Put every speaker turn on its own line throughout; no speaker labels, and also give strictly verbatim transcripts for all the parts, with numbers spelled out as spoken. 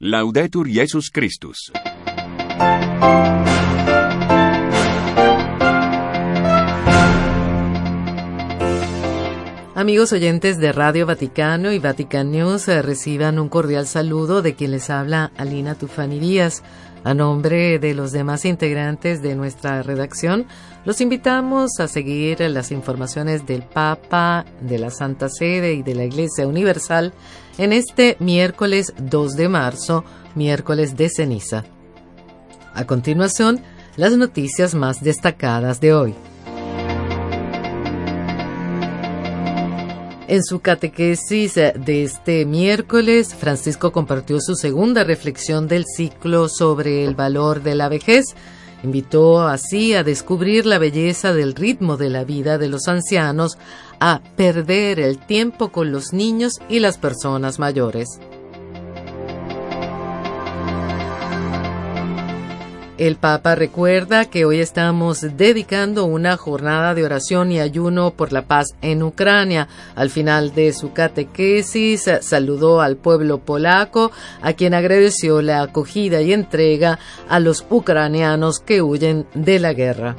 Laudetur Jesus Christus.
Amigos oyentes de Radio Vaticano y Vatican News, eh, reciban un cordial saludo de quien les habla, Alina Tufani Díaz. A nombre de los demás integrantes de nuestra redacción, los invitamos a seguir las informaciones del Papa, de la Santa Sede y de la Iglesia Universal en este miércoles dos de marzo, miércoles de ceniza. A continuación, las noticias más destacadas de hoy. En su catequesis de este miércoles, Francisco compartió su segunda reflexión del ciclo sobre el valor de la vejez. Invitó así a descubrir la belleza del ritmo de la vida de los ancianos, a perder el tiempo con los niños y las personas mayores. El Papa recuerda que hoy estamos dedicando una jornada de oración y ayuno por la paz en Ucrania. Al final de su catequesis, saludó al pueblo polaco, a quien agradeció la acogida y entrega a los ucranianos que huyen de la guerra.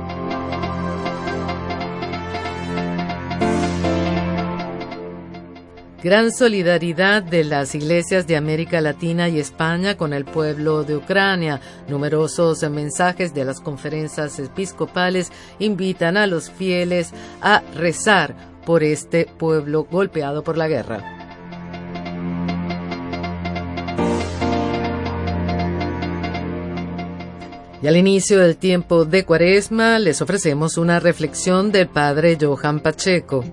Gran solidaridad de las iglesias de América Latina y España con el pueblo de Ucrania. Numerosos mensajes de las conferencias episcopales invitan a los fieles a rezar por este pueblo golpeado por la guerra. Y al inicio del tiempo de Cuaresma les ofrecemos una reflexión del padre Johan Pacheco.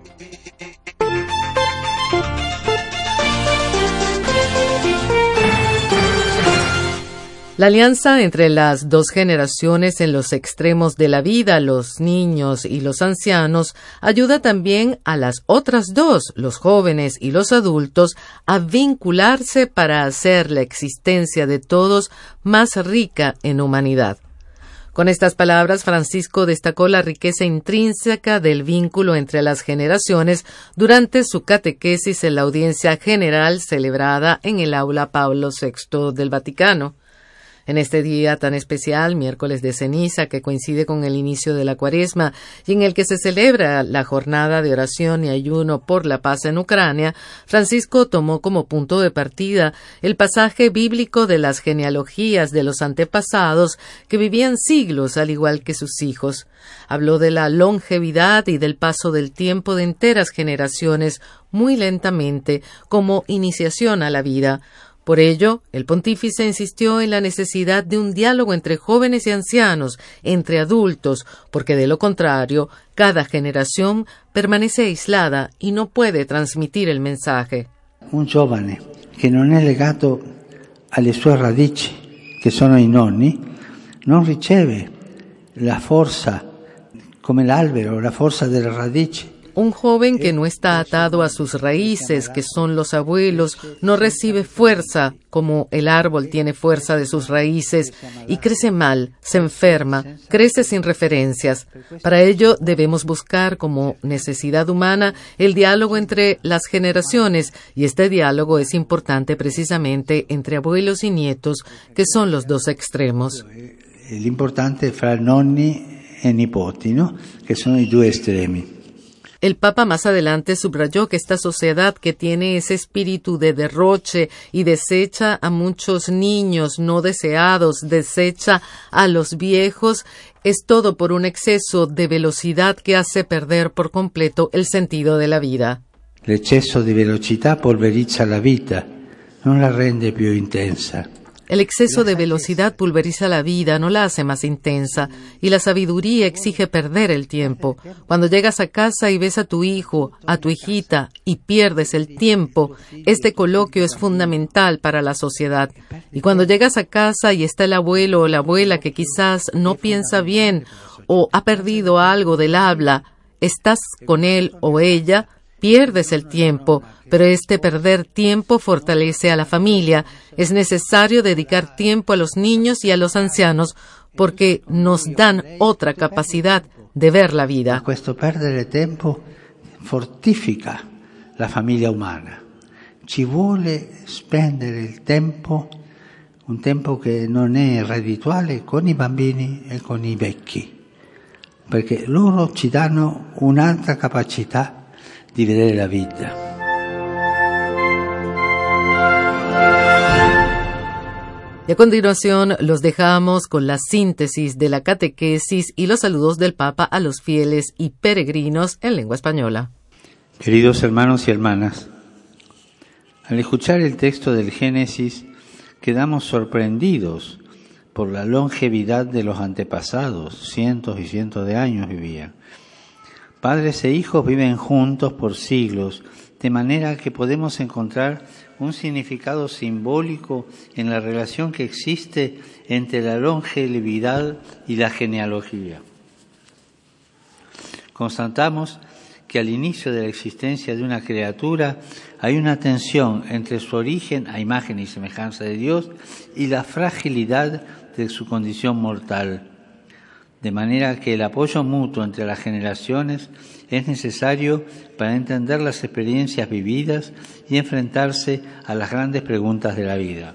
La alianza entre las dos generaciones en los extremos de la vida, los niños y los ancianos, ayuda también a las otras dos, los jóvenes y los adultos, a vincularse para hacer la existencia de todos más rica en humanidad. Con estas palabras, Francisco destacó la riqueza intrínseca del vínculo entre las generaciones durante su catequesis en la audiencia general celebrada en el aula Pablo sexto del Vaticano. En este día tan especial, miércoles de ceniza, que coincide con el inicio de la Cuaresma y en el que se celebra la jornada de oración y ayuno por la paz en Ucrania, Francisco tomó como punto de partida el pasaje bíblico de las genealogías de los antepasados que vivían siglos al igual que sus hijos. Habló de la longevidad y del paso del tiempo de enteras generaciones muy lentamente como iniciación a la vida. Por ello, el pontífice insistió en la necesidad de un diálogo entre jóvenes y ancianos, entre adultos, porque de lo contrario, cada generación permanece aislada y no puede transmitir el mensaje.
Un giovane che non è legato alle sue radici, che sono i nonni, non riceve la forza come l'albero, la forza delle radici.
Un joven que no está atado a sus raíces, que son los abuelos, no recibe fuerza como el árbol tiene fuerza de sus raíces y crece mal, se enferma, crece sin referencias. Para ello debemos buscar como necesidad humana el diálogo entre las generaciones y este diálogo es importante precisamente entre abuelos y nietos, que son los dos extremos.
L'importante fra nonni e nipoti, ¿no? Que sono i due estremi.
El Papa más adelante subrayó que esta sociedad que tiene ese espíritu de derroche y desecha a muchos niños no deseados, desecha a los viejos, es todo por un exceso de velocidad que hace perder por completo el sentido de la vida.
L'eccesso di velocità polverizza la vita, non la rende più intensa.
El exceso de velocidad pulveriza la vida, no la hace más intensa, y la sabiduría exige perder el tiempo. Cuando llegas a casa y ves a tu hijo, a tu hijita, y pierdes el tiempo, este coloquio es fundamental para la sociedad. Y cuando llegas a casa y está el abuelo o la abuela que quizás no piensa bien o ha perdido algo del habla, estás con él o ella, pierdes el tiempo, pero este perder tiempo fortalece a la familia. Es necesario dedicar tiempo a los niños y a los ancianos porque nos dan otra capacidad de ver la vida.
Questo perdere tempo fortifica la famiglia umana. ci vuole spendere il tempo, un tempo che non è reddituale, con i bambini e con i vecchi, perché loro ci danno un'altra capacità di vedere la vita.
Y a continuación los dejamos con la síntesis de la catequesis y los saludos del Papa a los fieles y peregrinos en lengua española.
Queridos hermanos y hermanas, al escuchar el texto del Génesis quedamos sorprendidos por la longevidad de los antepasados, cientos y cientos de años vivían. Padres e hijos viven juntos por siglos, de manera que podemos encontrar un significado simbólico en la relación que existe entre la longevidad y la genealogía. Constatamos que al inicio de la existencia de una criatura hay una tensión entre su origen a imagen y semejanza de Dios y la fragilidad de su condición mortal. De manera que el apoyo mutuo entre las generaciones es necesario para entender las experiencias vividas y enfrentarse a las grandes preguntas de la vida.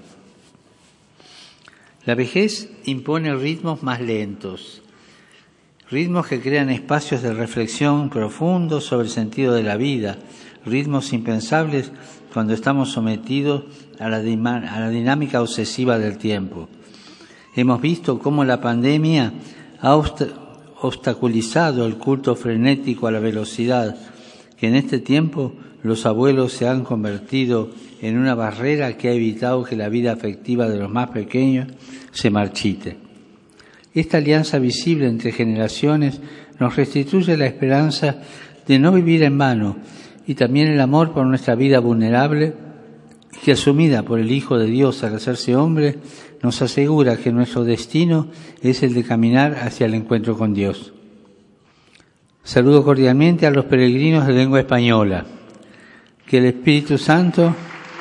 La vejez impone ritmos más lentos, ritmos que crean espacios de reflexión profundos sobre el sentido de la vida, ritmos impensables cuando estamos sometidos a la, a la dinámica obsesiva del tiempo. Hemos visto cómo la pandemia ha obstaculizado el culto frenético a la velocidad, que en este tiempo los abuelos se han convertido en una barrera que ha evitado que la vida afectiva de los más pequeños se marchite. Esta alianza visible entre generaciones nos restituye la esperanza de no vivir en vano y también el amor por nuestra vida vulnerable que, asumida por el Hijo de Dios al hacerse hombre, nos asegura que nuestro destino es el de caminar hacia el encuentro con Dios. Saludo cordialmente a los peregrinos de lengua española. Que el Espíritu Santo,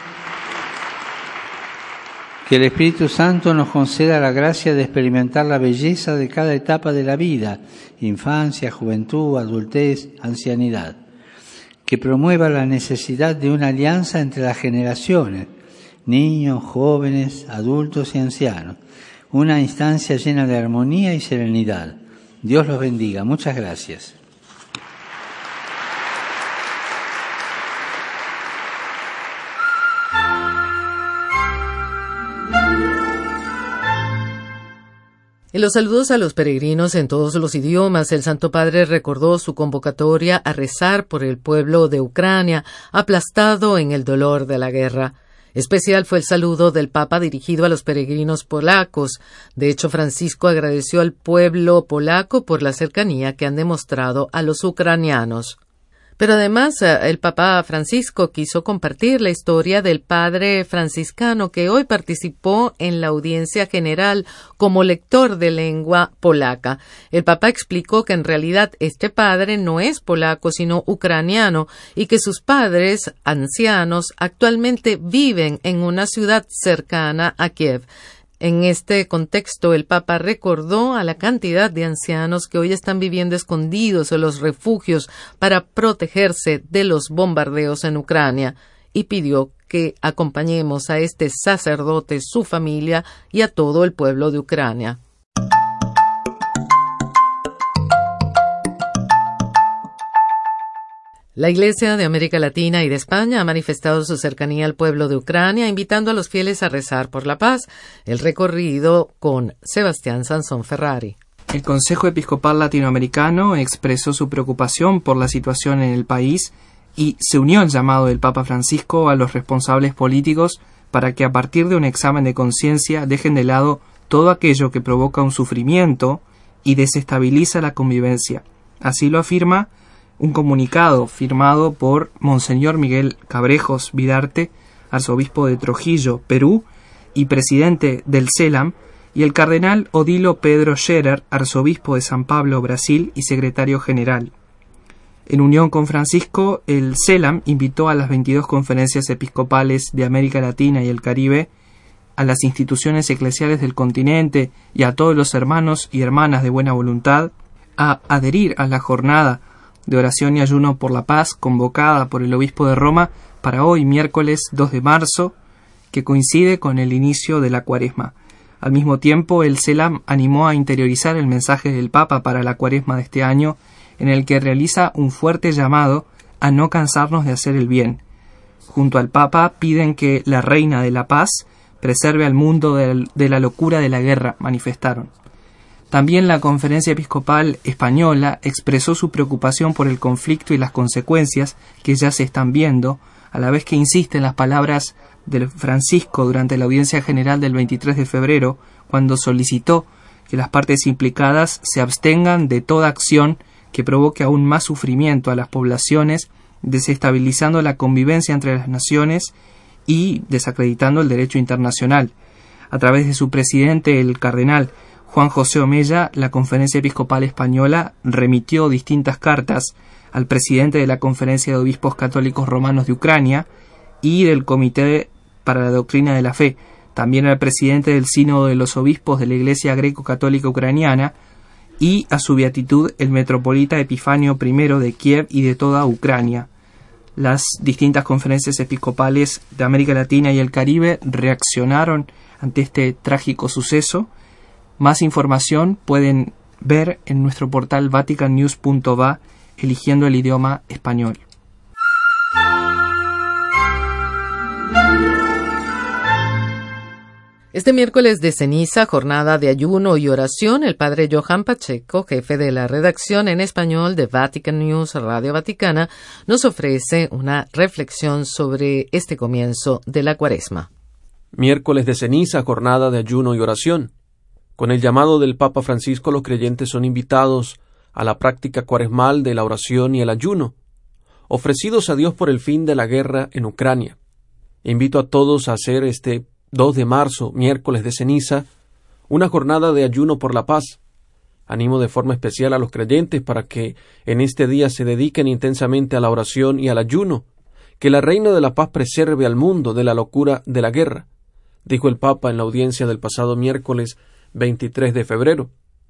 que el Espíritu Santo nos conceda la gracia de experimentar la belleza de cada etapa de la vida, infancia, juventud, adultez, ancianidad. Que promueva la necesidad de una alianza entre las generaciones, niños, jóvenes, adultos y ancianos, una instancia llena de armonía y serenidad. Dios los bendiga. Muchas gracias.
En los saludos a los peregrinos en todos los idiomas, el Santo Padre recordó su convocatoria a rezar por el pueblo de Ucrania, aplastado en el dolor de la guerra. Especial fue el saludo del Papa dirigido a los peregrinos polacos. De hecho, Francisco agradeció al pueblo polaco por la cercanía que han demostrado a los ucranianos. Pero además, el Papa Francisco quiso compartir la historia del padre franciscano que hoy participó en la audiencia general como lector de lengua polaca. El Papa explicó que en realidad este padre no es polaco, sino ucraniano, y que sus padres, ancianos, actualmente viven en una ciudad cercana a Kiev. En este contexto, el Papa recordó a la cantidad de ancianos que hoy están viviendo escondidos en los refugios para protegerse de los bombardeos en Ucrania y pidió que acompañemos a este sacerdote, su familia y a todo el pueblo de Ucrania. La Iglesia de América Latina y de España ha manifestado su cercanía al pueblo de Ucrania, invitando a los fieles a rezar por la paz. El recorrido con Sebastián Sansón Ferrari.
El Consejo Episcopal Latinoamericano expresó su preocupación por la situación en el país y se unió al llamado del Papa Francisco a los responsables políticos para que a partir de un examen de conciencia dejen de lado todo aquello que provoca un sufrimiento y desestabiliza la convivencia. Así lo afirma un comunicado firmado por Monseñor Miguel Cabrejos Vidarte, arzobispo de Trujillo, Perú, y presidente del CELAM, y el cardenal Odilo Pedro Scherer, arzobispo de San Pablo, Brasil, y secretario general. En unión con Francisco, el CELAM invitó a las veintidós conferencias episcopales de América Latina y el Caribe, a las instituciones eclesiales del continente y a todos los hermanos y hermanas de buena voluntad a adherir a la jornada de oración y ayuno por la paz convocada por el obispo de Roma para hoy, miércoles dos de marzo, que coincide con el inicio de la Cuaresma. Al mismo tiempo, el CELAM animó a interiorizar el mensaje del Papa para la Cuaresma de este año, en el que realiza un fuerte llamado a no cansarnos de hacer el bien. Junto al Papa piden que la Reina de la Paz preserve al mundo de la locura de la guerra, manifestaron. También la Conferencia Episcopal Española expresó su preocupación por el conflicto y las consecuencias que ya se están viendo, a la vez que insiste en las palabras de Francisco durante la audiencia general del veintitrés de febrero, cuando solicitó que las partes implicadas se abstengan de toda acción que provoque aún más sufrimiento a las poblaciones, desestabilizando la convivencia entre las naciones y desacreditando el derecho internacional. A través de su presidente, el cardenal Juan José Omella, la Conferencia Episcopal Española remitió distintas cartas al presidente de la Conferencia de Obispos Católicos Romanos de Ucrania y del Comité para la Doctrina de la Fe, también al presidente del Sínodo de los Obispos de la Iglesia Greco-Católica Ucraniana y a su beatitud el metropolita Epifanio primero de Kiev y de toda Ucrania. Las distintas conferencias episcopales de América Latina y el Caribe reaccionaron ante este trágico suceso. Más información pueden ver en nuestro portal vatican news punto va eligiendo el idioma español.
Este miércoles de ceniza, jornada de ayuno y oración, el padre Johan Pacheco, jefe de la redacción en español de Vatican News Radio Vaticana, nos ofrece una reflexión sobre este comienzo de la Cuaresma.
Miércoles de ceniza, jornada de ayuno y oración. Con el llamado del Papa Francisco, los creyentes son invitados a la práctica cuaresmal de la oración y el ayuno, ofrecidos a Dios por el fin de la guerra en Ucrania. Invito a todos a hacer este dos de marzo, miércoles de ceniza, una jornada de ayuno por la paz. Animo de forma especial a los creyentes para que en este día se dediquen intensamente a la oración y al ayuno, que la Reina de la Paz preserve al mundo de la locura de la guerra, dijo el Papa en la audiencia del pasado miércoles veintitrés de febrero.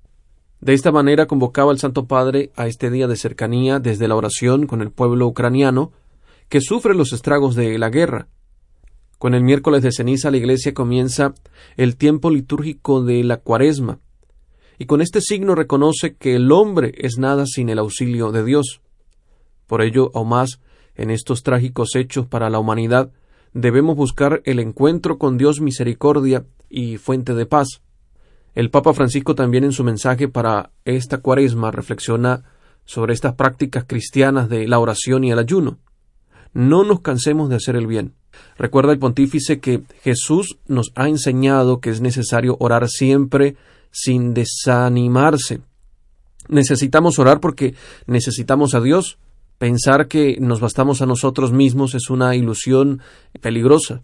De esta manera convocaba el Santo Padre a este día de cercanía desde la oración con el pueblo ucraniano que sufre los estragos de la guerra. Con el miércoles de ceniza la Iglesia comienza el tiempo litúrgico de la Cuaresma, y con este signo reconoce que el hombre es nada sin el auxilio de Dios. Por ello, aún más, en estos trágicos hechos para la humanidad, debemos buscar el encuentro con Dios misericordia y fuente de paz. El Papa Francisco también en su mensaje para esta Cuaresma reflexiona sobre estas prácticas cristianas de la oración y el ayuno. No nos cansemos de hacer el bien. Recuerda el pontífice que Jesús nos ha enseñado que es necesario orar siempre sin desanimarse. Necesitamos orar porque necesitamos a Dios. Pensar que nos bastamos a nosotros mismos es una ilusión peligrosa.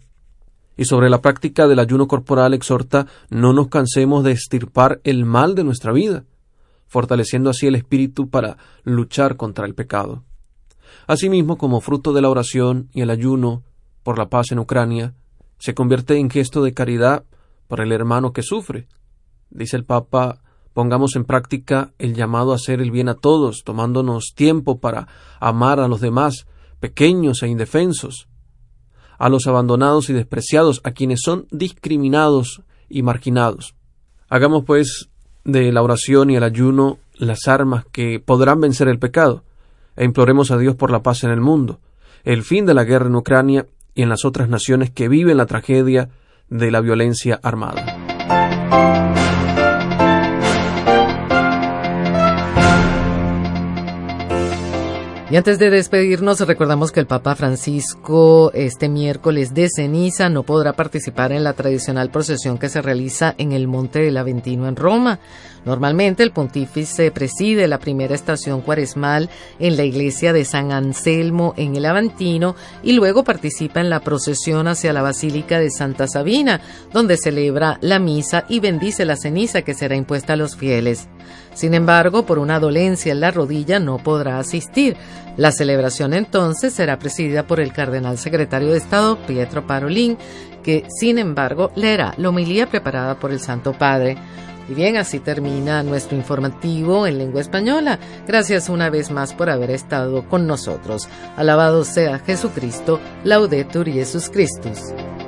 Y sobre la práctica del ayuno corporal exhorta: no nos cansemos de extirpar el mal de nuestra vida, fortaleciendo así el espíritu para luchar contra el pecado. Asimismo, como fruto de la oración y el ayuno por la paz en Ucrania, se convierte en gesto de caridad por el hermano que sufre. Dice el Papa: pongamos en práctica el llamado a hacer el bien a todos, tomándonos tiempo para amar a los demás, pequeños e indefensos, a los abandonados y despreciados, a quienes son discriminados y marginados. Hagamos pues de la oración y el ayuno las armas que podrán vencer el pecado, e imploremos a Dios por la paz en el mundo, el fin de la guerra en Ucrania y en las otras naciones que viven la tragedia de la violencia armada.
Y antes de despedirnos, recordamos que el Papa Francisco este miércoles de ceniza no podrá participar en la tradicional procesión que se realiza en el Monte del Aventino en Roma. Normalmente el pontífice preside la primera estación cuaresmal en la iglesia de San Anselmo en el Aventino y luego participa en la procesión hacia la Basílica de Santa Sabina, donde celebra la misa y bendice la ceniza que será impuesta a los fieles. Sin embargo, por una dolencia en la rodilla no podrá asistir. La celebración entonces será presidida por el cardenal secretario de Estado, Pietro Parolin, que sin embargo leerá la homilía preparada por el Santo Padre. Y bien, así termina nuestro informativo en lengua española. Gracias una vez más por haber estado con nosotros. Alabado sea Jesucristo, Laudetur Jesus Christus.